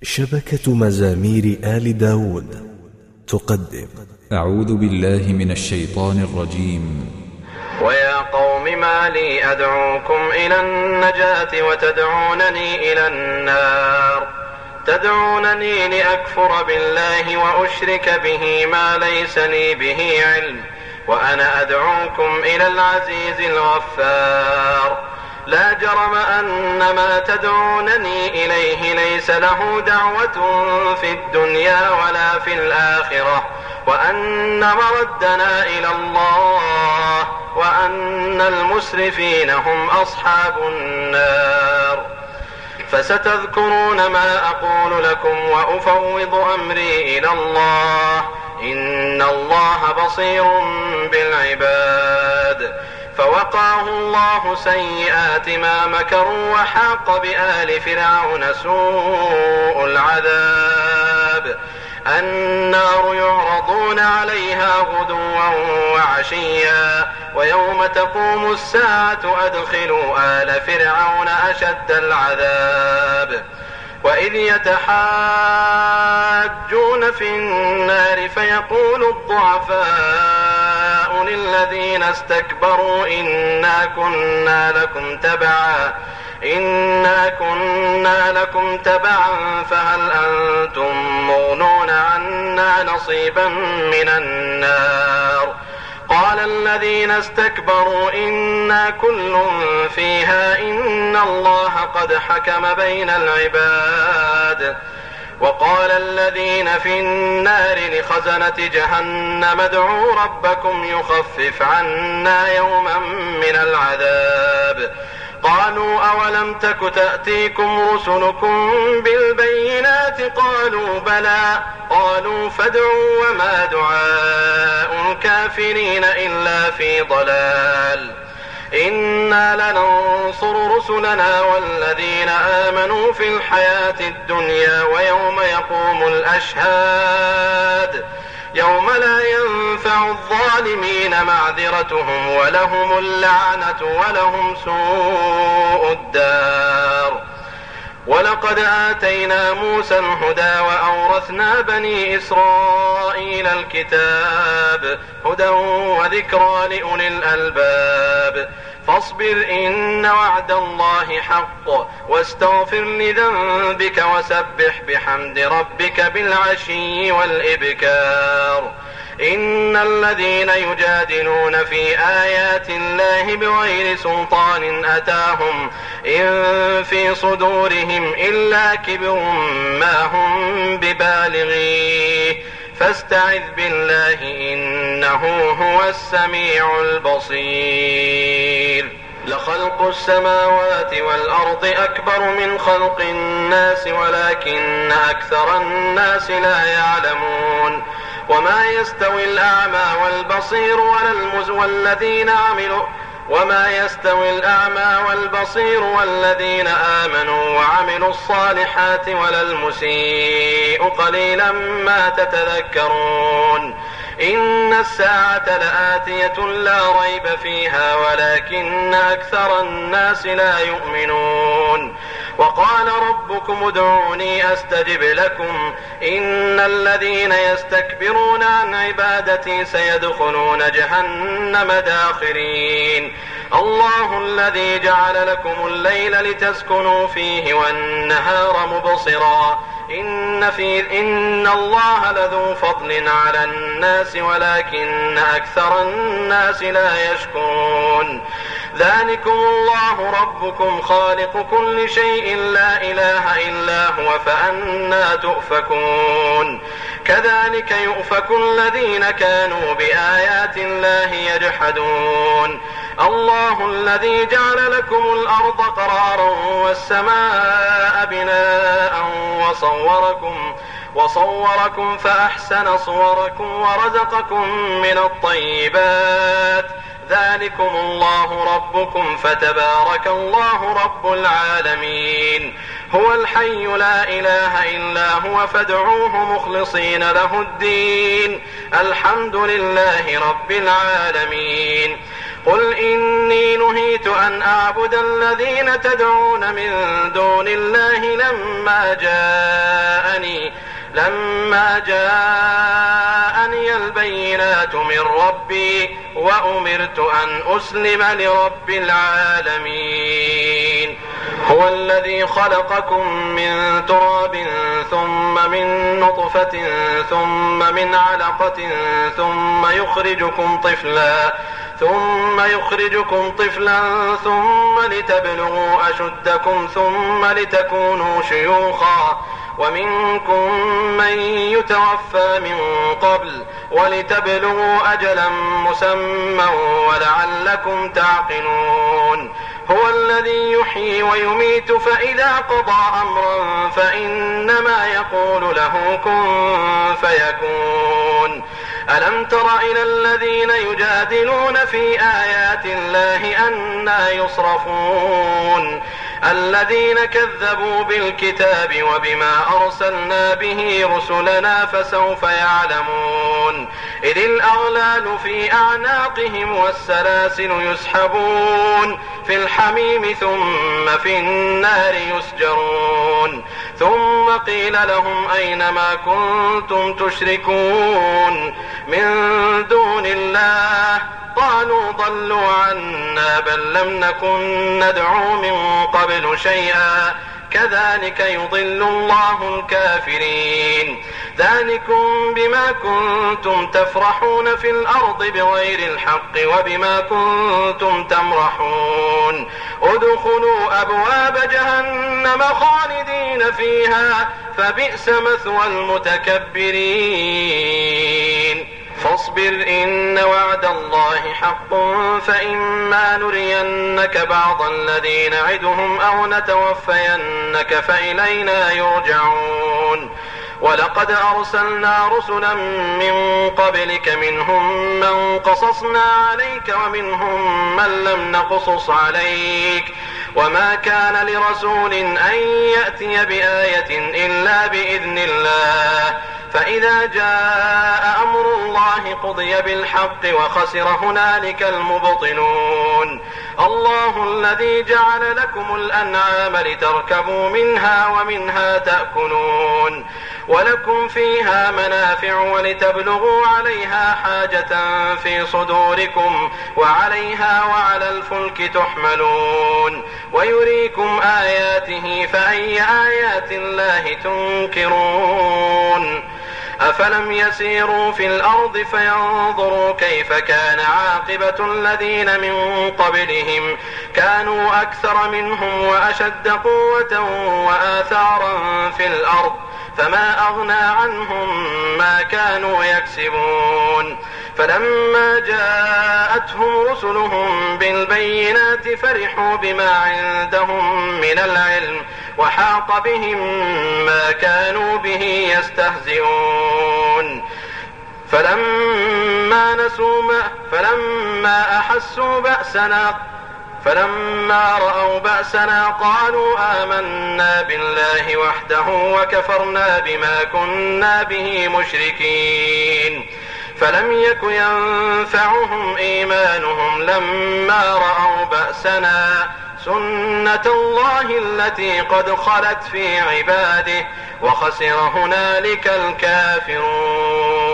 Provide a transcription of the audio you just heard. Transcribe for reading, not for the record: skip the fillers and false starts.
شبكة مزامير آل داود تقدم أعوذ بالله من الشيطان الرجيم. ويا قوم ما لي أدعوكم إلى النجاة وتدعونني إلى النار تدعونني لأكفر بالله وأشرك به ما ليس لي به علم وأنا أدعوكم إلى العزيز الغفار. لا جرم أن ما تدعونني إليه ليس له دعوة في الدنيا ولا في الآخرة وأن مردنا إلى الله وأن المسرفين هم أصحاب النار. فستذكرون ما أقول لكم وأفوض أمري إلى الله إن الله بصير بالعباد. فوقاه الله سيئات ما مكروا وحاق بآل فرعون سوء العذاب. النار يعرضون عليها غدوا وعشيا ويوم تقوم الساعة أدخلوا آل فرعون أشد العذاب. وإذ يتحاجون في النار فيقول الضعفاء للذين استكبروا إنا كنا لكم تبعا فهل أنتم مغنون عنا نصيبا من النار. قال الذين استكبروا إنا كل فيها إن الله قد حكم بين العباد. وقال الذين في النار لخزنة جهنم ادعوا ربكم يخفف عنا يوما من العذاب. قالوا أولم تك تأتيكم رسلكم بالبينات قالوا بلى قالوا فادعوا وما دعاء الكافرين إلا في ضلال. إنا لننصر رسلنا والذين آمنوا في الحياة الدنيا ويوم يقوم الأشهاد يوم لا ينفع الظالمين معذرتهم ولهم اللعنة ولهم سوء الدار. ولقد آتينا موسى الهدى وأورثنا بني إسرائيل الكتاب هدى وذكرى لأولي الألباب. فاصبر إن وعد الله حق واستغفر لذنبك وسبح بحمد ربك بالعشي والإبكار. إن الذين يجادلون في آيات الله بغير سلطان أتاهم إن في صدورهم إلا كبر ما هم ببالغيه فاستعذ بالله إنه هو السميع البصير. لخلق السماوات والأرض أكبر من خلق الناس ولكن أكثر الناس لا يعلمون. وما يستوي الأعمى والبصير والذين آمنوا وعملوا الصالحات ولا المسيء قليلا ما تتذكرون. إن الساعة لآتية لا ريب فيها ولكن أكثر الناس لا يؤمنون. وقال ربكم ادعوني أستجب لكم إن الذين يستكبرون عن عبادتي سيدخلون جهنم داخرين. الله الذي جعل لكم الليل لتسكنوا فيه والنهار مبصرا إن الله لذو فضل على الناس ولكن أكثر الناس لا يشكرون. ذلكم الله ربكم خالق كل شيء لا إله إلا هو فأنى تؤفكون. كذلك يؤفك الذين كانوا بآيات الله يجحدون. الله الذي جعل لكم الأرض قرارا والسماء بناء وصوركم فأحسن صوركم ورزقكم من الطيبات. ذلكم الله ربكم فتبارك الله رب العالمين. هو الحي لا إله إلا هو فادعوه مخلصين له الدين الحمد لله رب العالمين. قل إني نهيت أن أعبد الذين تدعون من دون الله لما جاء لما جاءني البينات من ربي وأمرت أن أسلم لرب العالمين. هو الذي خلقكم من تراب ثم من نطفة ثم من علقة ثم يخرجكم طفلا ثم لتبلغوا أشدكم ثم لتكونوا شيوخا ومنكم من يتوفى من قبل ولتبلغوا أجلا مسمى ولعلكم تعقلون. هو الذي يحيي ويميت فإذا قضى أمرا فإنما يقول له كن فيكون. ألم تر إلى الذين يجادلون في آيات الله أنى يصرفون الذين كذبوا بالكتاب وبما أرسلنا به رسلنا فسوف يعلمون إذ الأغلال في أعناقهم والسلاسل يسحبون في الحميم ثم في النار يسجرون ثم قيل لهم أين ما كنتم تشركون من دون الله قالوا ضلوا عنا بل لم نكن ندعو من قبل شيئا كذلك يضل الله الكافرين. ذلكم بما كنتم تفرحون في الأرض بغير الحق وبما كنتم تمرحون ادخلوا أبواب جهنم خالدين فيها فبئس مثوى المتكبرين. فاصبر إن وعد الله حق فإما نرينك بعض الذي نعدهم أو نتوفينك فإلينا يرجعون. ولقد أرسلنا رسلا من قبلك منهم من قصصنا عليك ومنهم من لم نقصص عليك وما كان لرسول أن يأتي بآية إلا بإذن الله فإذا جاء أمر الله قضي بالحق وخسر هنالك المبطلون. الله الذي جعل لكم الأنعام لتركبوا منها ومنها تأكلون ولكم فيها منافع ولتبلغوا عليها حاجة في صدوركم وعليها وعلى الفلك تحملون ويريكم آياته فأي آيات الله تنكرون. أفلم يسيروا في الأرض فينظروا كيف كان عاقبة الذين من قبلهم كانوا أكثر منهم وأشد قوة وآثارا في الأرض فما أغنى عنهم ما كانوا يكسبون. فلما جاءتهم رسلهم بالبينات فرحوا بما عندهم من العلم وحاق بهم ما كانوا به يستهزئون. فلما رأوا بأسنا قالوا آمنا بالله وحده وكفرنا بما كنا به مشركين. فلم يك ينفعهم إيمانهم لما رأوا بأسنا سنة الله التي قد خلت في عباده وخسر هنالك الكافرون.